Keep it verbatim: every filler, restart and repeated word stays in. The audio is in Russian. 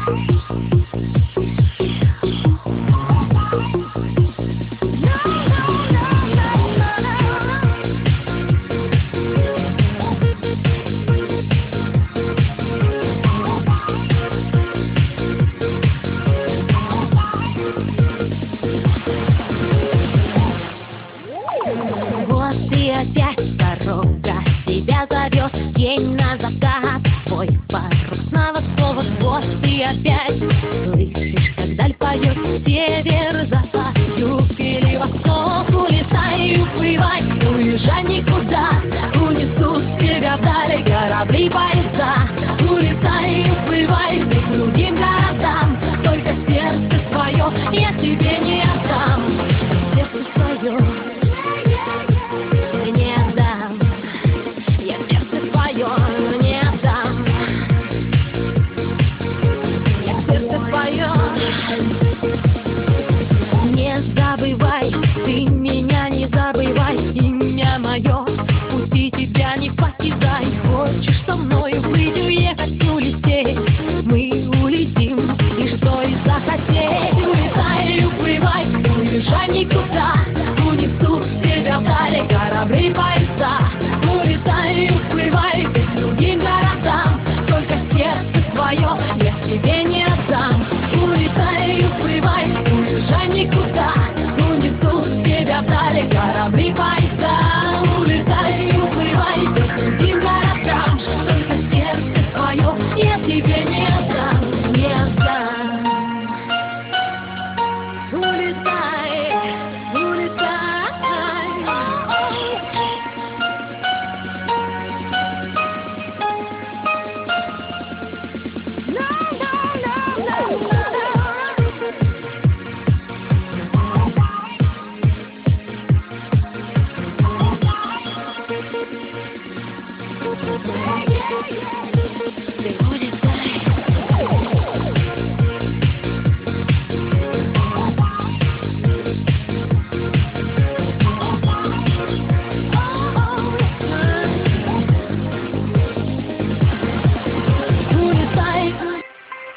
Вот и опять дорога тебя зовет, день на закат, твой порог снова снова. Вот и опять слышишь, как даль поет, север, запад, юг или восток. Улетай, уплывай, уезжай никуда, унесут тебя вдали корабли, поезда. Улетай, уплывай ты к другим городам, только сердце свое я тебе не отдам. Сердце свое не отдам, я сердце свое не отдам, я сердце свое. Не забывай, ты меня не забывай, имя мое в пути тебя не покидай. Хочешь со мною быть, уехать, улететь, мы улетим, и что и захотеть. Улетай, уплывай, уезжай никуда, унесут тебя вдали корабли, поезда. Улетай, уплывай ты к другим городам, только сердце свое я тебе не отдам. Улетай, уплывай, уезжай никуда, унесут тебя вдали корабли, поезда. Улетай, уплывай ты к другим городам, только сердце свое я тебе не отдам, не отдам. Улетай, улетай. Yeah, yeah, yeah.